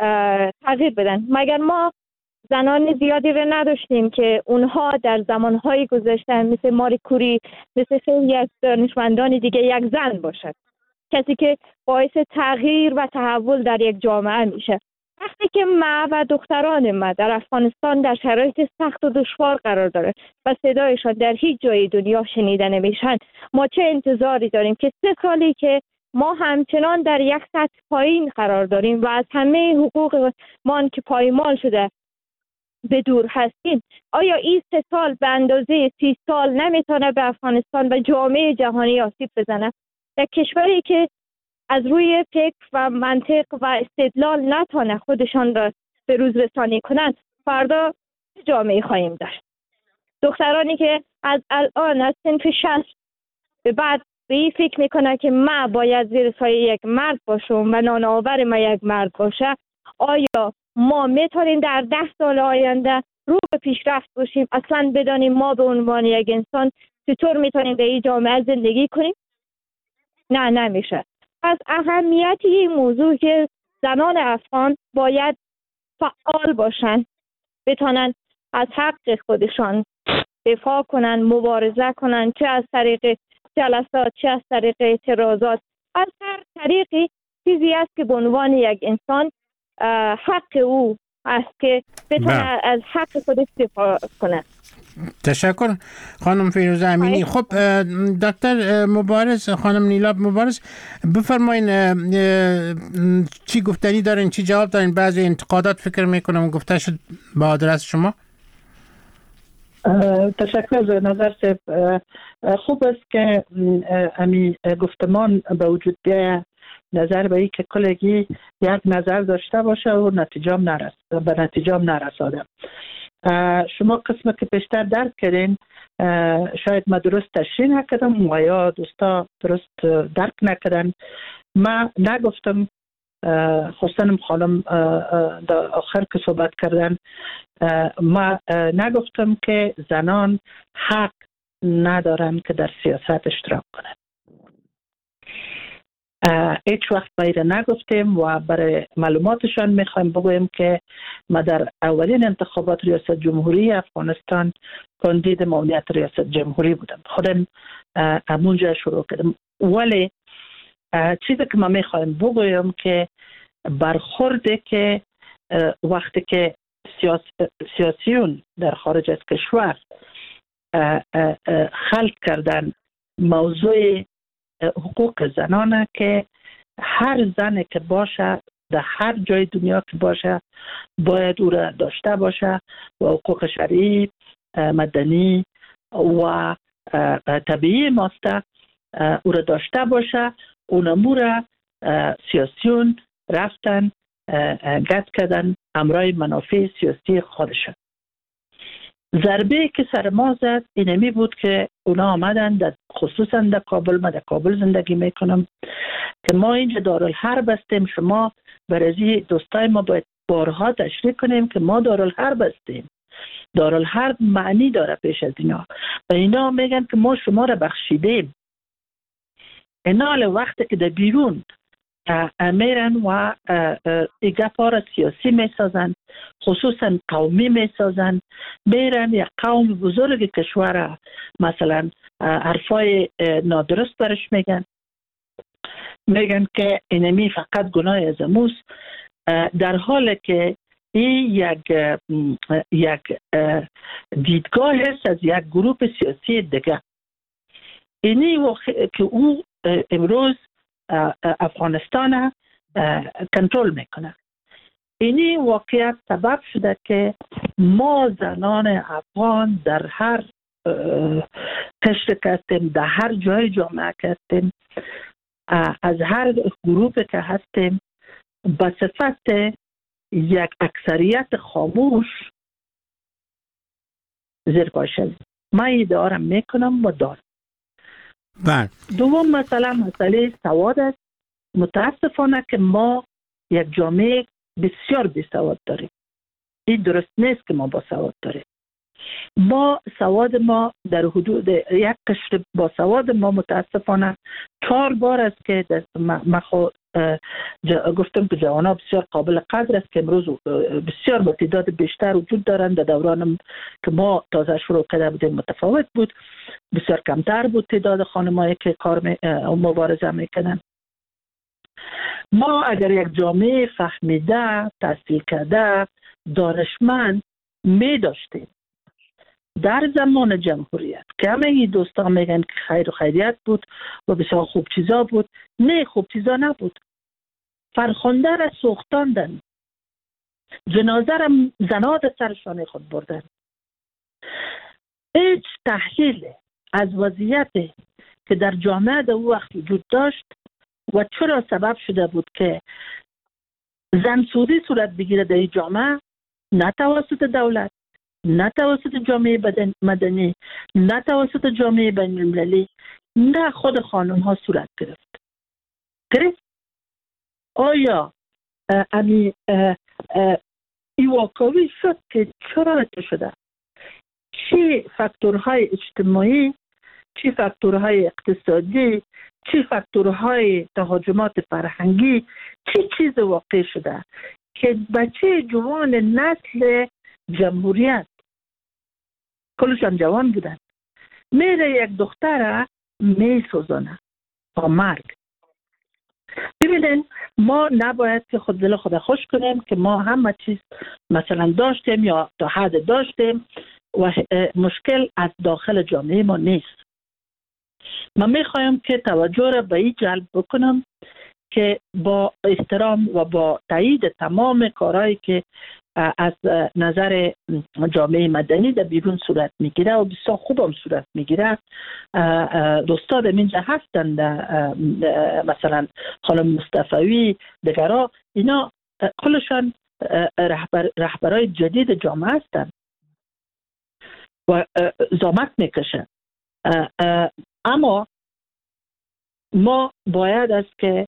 تغییر بدن. مگر ما زنان زیادی رو نداشتیم که اونها در زمانهای گذشته مثل ماری کوری، مثل خیلی از دانشمندان دیگه یک زن باشد، کسی که باعث تغییر و تحول در یک جامعه میشه. وقتی که ما و دختران ما در افغانستان در شرایط سخت و دشوار قرار داره و صدایشان در هیچ جای دنیا شنیده نمیشن، ما چه انتظاری داریم که سه سالی که ما همچنان در یک سطح پایین قرار داریم و از همه حقوق ما که پایمال شده به دور هستیم، آیا این سه سال به اندازه سی سال نمیتونه به افغانستان و جامعه جهانی آسیب بزنه؟ در کشوری که از روی فکر و منطق و استدلال نتونه خودشان را به روز رسانی کنند، فردا جامعه خواهیم داشت. دخترانی که از الان از صنف شصت به بعد به این فکر میکنه که من باید زیر سایه یک مرد باشم و نانآور ما یک مرد باشه، آیا ما میتونیم در ده سال آینده رو به پیشرفت باشیم، اصلا بدانیم ما به عنوان یک انسان چطور میتونیم به این جامعه زندگی کنیم؟ نه، نمیشه. پس اهمیتی این موضوع که زنان افغان باید فعال باشن، بتونن از حق خودشان دفاع کنن، مبارزه کنن، چه از طریق جلسات، چه از طریق اعتراضات، از هر طریقی چیزی است که به عنوان یک انسان حق او است که بتونه از حق خودش دفاع کنه. تشکر خانم فیروزه امینی. خب دکتر مبارز، خانم نیلاب مبارز، بفرمایین چی گفتنی دارین، چی جواب دارین؟ بعضی انتقادات فکر میکنم گفته شد با آدرس شما. تشکر از نظر سب. خوب است که امی گفتمان به وجود بیاید، نظر به ای که کلگی یک نظر داشته باشه و نتیجام نرس به نتیجام نرساده. شما قسمت که پیشتر درک کردین شاید ما درست تشریح نکردم و یا دوستا درست درک نکردن. ما نگفتم، خصوصا خانم در آخر که صحبت کردن، ما نگفتم که زنان حق ندارن که در سیاست اشتراک کنن. هیچ وقت باید نگفتیم و برای معلوماتشان میخوایم بگویم که ما در اولین انتخابات ریاست جمهوری افغانستان کاندید ممنوعیت ریاست جمهوری بودم. خودم همونجا شروع کردم. ولی چیزی که ما میخوایم بگویم که برخورده که وقتی که سیاس سیاسیون در خارج از کشور خلق کردن موضوع حقوق زنانه که هر زنی که باشه در هر جای دنیا که باشه باید او را داشته باشه و حقوق شرعی، مدنی و طبیعی ماسته او را داشته باشه. اونمو را سیاسیون رفتن گت کردن امرای منافع سیاسی خودشون. ضربه که سر ما زد اینمی بود که اونا آمدن در خصوصا در کابل، من در کابل زندگی میکنم، که ما اینجا دارالحرب هستیم، شما برای دوستای ما باید بارها تشریح کنیم که ما دارالحرب هستیم. دارالحرب معنی داره پیش از اینا و اینا میگن که ما شما را بخشیدیم. اینا وقتی که در بیرون میرن و گپا سیاسی میسازن، خصوصا قومی میسازن، میرن یک قوم بزرگ کشور مثلا حرفای نادرست برش میگن، میگن که اینمی فقط گناه از اموست، در حالی که این یک یک دیدگاه هست از یک گروه سیاسی دیگه. اینی واقع که او امروز افغانستان کنترل میکنه. اینی واقعیت سبب شده که ما زنان افغان در هر قشر هستیم، در هر جای جامعه هستیم، از هر گروه که هستیم، به صفت یک اکثریت خاموش زیر پا شدیم. من این دارم میکنم و دارم. بله. دوم مثلا مسئله سواد است. متاسفانه که ما یک جامعه بسیار بی سواد داریم. این درست نیست که ما با سواد داریم. ما سواد ما در حدود یک قشر با سواد ما متاسفانه چهار بار است که ما خود گفتم که جوانان بسیار قابل قدر است که امروز بسیار با تعداد بیشتر وجود دارند. در دوران که ما تازه شروع کرده بودیم متفاوت بود، بسیار کمتر بود تعداد خانمایی که کار مبارزه میکنن. ما اگر یک جامعه فهمیده، تحصیل کرده، دانشمند می داشتیم در زمان جمهوریت که همه این دوستان میگن که خیر و خیریت بود و بسیار خوب چیزا بود، نه خوب چیزا نبود. فرخنده را سوختاندن، جنازه را زناد سرشان خود بردن. هیچ تحلیل از وضعیتی که در جامعه در او وقت وجود داشت و چرا سبب شده بود که زنسوری صورت بگیره در این جامعه، نه توسط دولت، نه توسط جامعه مدنی، نه توسط جامعه بین المللی، نه خود خانم ها صورت گرفت. گرفت؟ آیا امی ای واقعی شد که چرا شده؟ چی فاکتورهای اجتماعی، چی فاکتورهای اقتصادی، چی فاکتورهای تهاجمات فرهنگی، چی چیز واقع شده که بچه جوان نسل جمهوریت کلشان جوان بودن میره یک دختر می سوزانه با مرگ. ببینید ما نباید که خود دل خود خوش کنیم که ما همه چیز مثلا داشتیم یا تا حد داشتیم و مشکل از داخل جامعه ما نیست. من میخوایم که توجه را به این جلب بکنم که با احترام و با تایید تمام کارهایی که از نظر جامعه مدنی در بیرون صورت میگیره و بسیار خوب هم صورت میگیره، دوستان اینجا هستند، مثلا خانم مصطفی دیگرها، اینا کلشان رهبر رهبرای جدید جامعه هستند و زحمت میکشن. اما ما باید است که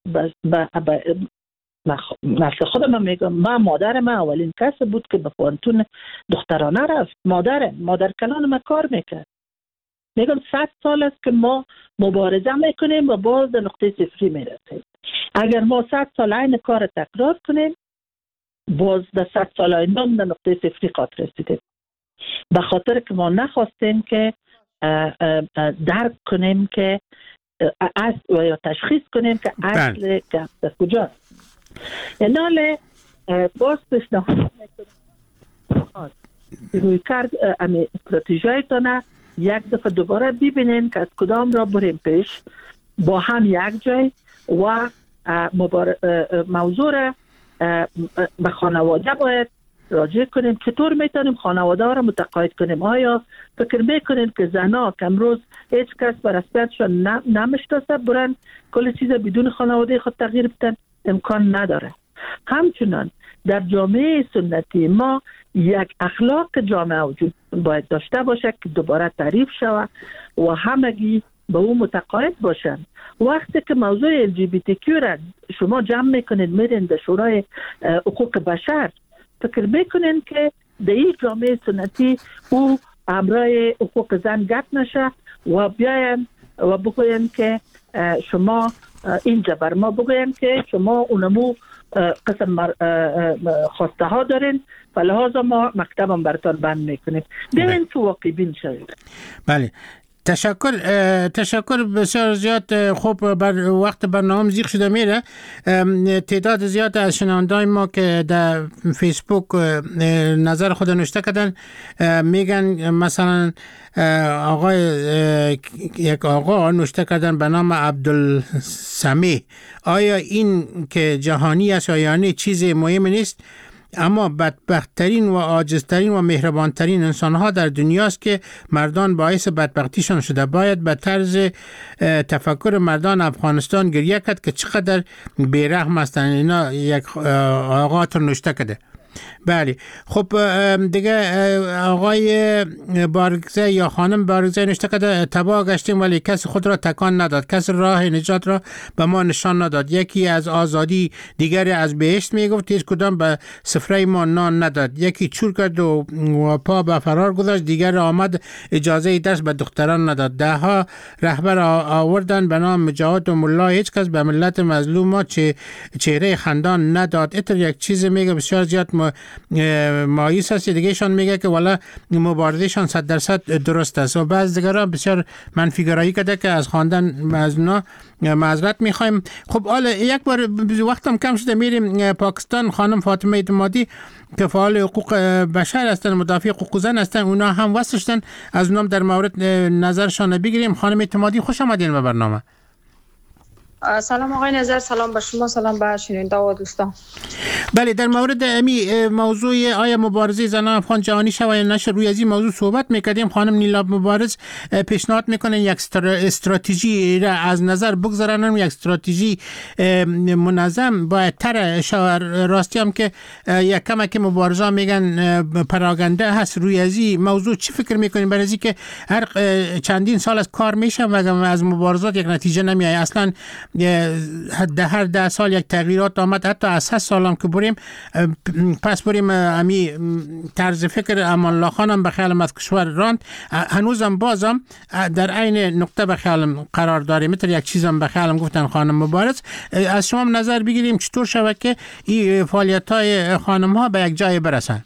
نفس خودم هم میگم، من مادر من اولین کس بود که به پانتون دخترانه رفت. مادر مادر کلان ما کار میکرد. میگم صد سال است که ما مبارزه میکنیم و باز در نقطه صفری میرسیم. اگر ما صد سال این کار تکرار کنیم، باز در صد سال آینده در نقطه صفری قاطر رسیدیم. به خاطر که ما نخواستیم که درک کنیم که اصل و یا تشخیص کنیم که اصل گپ در کجاست. ایناله باز پیشنهاد میکنم روی کرد امی استراتژیتونه یک دفعه دوباره ببینیم که از کدام را بریم پیش با هم یک جای و موضوع را به خانواده باید راجع کنیم. چطور میتونیم خانواده را متقاعد کنیم؟ آیا فکر میکنیم که زنا که امروز هیچ کس بر رسمیتشان نمیشناسه برن کل چیز بدون خانواده خود تغییر بدن؟ امکان نداره. همچنان در جامعه سنتی ما یک اخلاق جامعه وجود باید داشته باشه که دوباره تعریف شود و همگی به اون متقاعد باشن. وقتی که موضوع ال جی بی تی کیو را شما جمع میکنید میرین در شورای حقوق بشر، فکر میکنین که در این جامعه سنتی او همراه حقوق زن گپ نشه و بیاین و بگوین که شما اینجا بر ما بگوین که شما اونمو قسم خواسته ها دارین و لحاظا ما مکتبم براتون بند میکنیم. بیاین تو واقعی بین شوید. بله، تشکر تشکر بسیار زیاد. خوب، بر وقت برنامه زیغ شده میره. تعداد زیاد از شنوندای ما که در فیسبوک نظر خود نوشته کردن میگن، مثلا آقای یک آقا نوشته کردن به نام عبدالسمیع، آیا این که جهانی است یا نه چیز مهم نیست، اما بدبختترین و عاجزترین و مهربانترین انسانها در دنیاست که مردان باعث بدبختیشان شده. باید به طرز تفکر مردان افغانستان گریه کرد که چقدر بیرحم هستند. اینا یک آقا تو نوشته کرده. بله، خب دیگه آقای بارگزه یا خانم بارگزه نوشته کرده تباه گشتیم ولی کسی خود را تکان نداد، کسی راه نجات را به ما نشان نداد. یکی از آزادی، دیگری از بهشت میگفت، هیچ کدام به سفره ما نان نداد. یکی چور کرد و پا به فرار گذاشت، دیگر آمد اجازه درس به دختران نداد. ده ها رهبر آوردن به نام مجاهد و ملا، هیچ کس به ملت مظلوم ما چه چهره خندان نداد. اتر یک چیز میگه بسیار زیاد مایوس است. دیگهشان میگه که والا مبارزهشان صد درصد درست است و بعض دیگران بسیار منفی گرایی کرده که از خواندن از اونا معذرت میخوایم. خب حالا یک بار وقتم کم شده، میریم پاکستان. خانم فاطمه اعتمادی که فعال حقوق بشر هستن، مدافع حقوق زن هستن، اونا هم وصل شدن، از اونام در مورد نظرشان بگیریم. خانم اعتمادی خوش آمدین به برنامه. سلام آقای نظر، سلام به شما، سلام به شنونده و دوستان. بله، در مورد امی موضوع آیا مبارزه زنان افغان جهانی شود یا نشه، روی از این موضوع صحبت میکردیم. خانم نیلاب مبارز پیشنهاد میکنن یک استراتژی را از نظر بگذارن، یک استراتژی منظم باید تر شود. راستی هم که یک کم که مبارزه میگن پراگنده هست. روی از این موضوع چی فکر میکنین؟ برای از که هر چندین سال از کار میشه و از مبارزات یک نتیجه نمیاد. اصلا ده هر ده سال یک تغییرات آمد، حتی از هست سال هم که بریم پس بریم امی طرز فکر امان الله خانم به خیالم از کشور راند، هنوزم بازم در عین نقطه به خیالم قرار داریم. مثل یک چیزم به خیالم گفتن خانم مبارز. از شما نظر بگیریم چطور شود که این فعالیت های خانم ها به یک جای برسن؟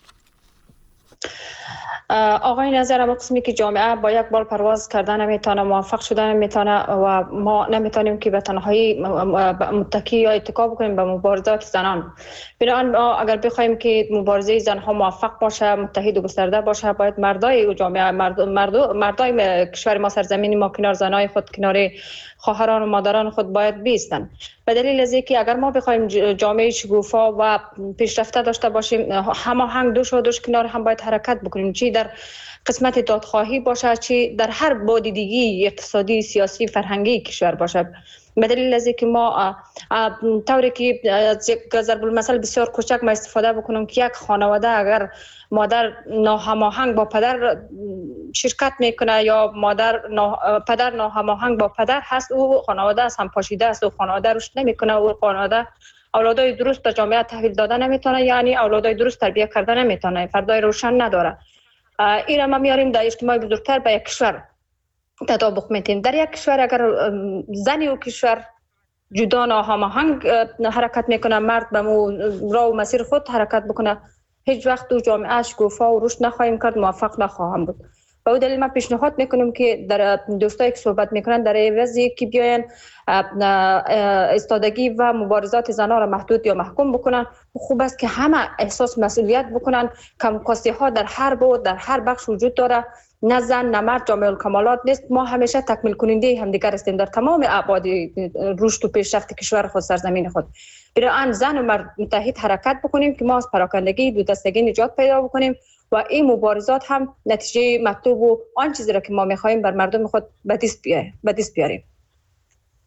آقای نظر، اما قسمی که جامعه با یک بال پرواز کردن نمیتونه، موفق شدن نمیتونه و ما نمیتونیم که به تنهایی متکی یا اتکا بکنیم به مبارزات زنان. بنابراین ما اگر بخوایم که مبارزه زنها موفق باشه، متحد و گسترده باشه، باید مردای جامعه، مرد مردای کشور ما، سرزمین ما، کنار زنای خود، کنار خواهران و مادران خود باید بیستن. به دلیل از اینکه اگر ما بخوایم جامعه شگوفا و پیشرفته داشته باشیم، هماهنگ دوش و دوش کنار هم باید حرکت بکنیم، چی در قسمت دادخواهی باشه، چی در هر بعد دیگه اقتصادی، سیاسی، فرهنگی کشور باشه. به دلیل از اینکه ما طوری که از یک ضرب المثل بسیار کوچک ما استفاده بکنم که یک خانواده اگر مادر ناهماهنگ با پدر شرکت میکنه یا مادر نا... پدر ناهماهنگ با پدر هست، او خانواده از هم پاشیده است، او خانواده رشد نمیکنه، او خانواده اولادای درست به جامعه تحویل داده نمیتونه، یعنی اولادای درست تربیت کرده نمیتونه، فردای روشن نداره. این را ما میاریم در اجتماع بزرگتر به یک کشور تطابق میتیم. در یک کشور اگر زنی و کشور جدا ناهماهنگ حرکت میکنه، مرد به مو راه و مسیر خود حرکت بکنه، هیچ وقت تو جامعه شکوفا و رشد نخواهیم کرد، موفق نخواهم بود. به او دلیل ما پیشنهاد میکنیم که در دوستایی که صحبت میکنن در عوضی که بیاین استادگی و مبارزات زنان را محدود یا محکوم بکنن، خوب است که همه احساس مسئولیت بکنن. کمکاستی ها در هر بعد، در هر بخش وجود داره، نه زن نه مرد جامع الکمالات نیست. ما همیشه تکمیل کننده همدیگر هستیم در تمام ابعاد رشد و پیشرفت کشور خود، سرزمین خود. برای زن و مرد متحد حرکت بکنیم که ما از پراکندگی، دو دستگی نجات پیدا بکنیم و این مبارزات هم نتیجه مطلوب و آن چیزی را که ما می‌خواهیم بر مردم خود به دست بیاریم.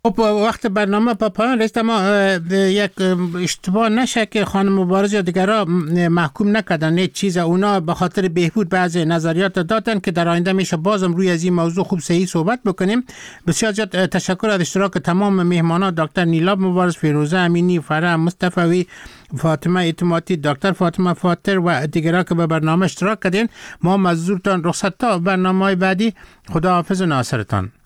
خب وقت برنامه په پایان رسید، اما یک اشتباه نشه که خانم مبارز یا دیگرها محکوم نکردن یک چیز، اونا به خاطر بهبود بعضی نظریات دادن که در آینده میشه بازم روی از این موضوع خوب صحیح صحبت بکنیم. بسیار زیاد تشکر از اشتراک تمام مهمانان، دکتر نیلاب مبارز، فیروزه امینی، فرح مصطفی، فاطمه اعتمادی، دکتر فاطمه فاطر و دیگرها که به برنامه اشتراک کردین. ما مزدورتان رخصت تا برنامه‌های بعدی. خدا حافظ و ناصرتان.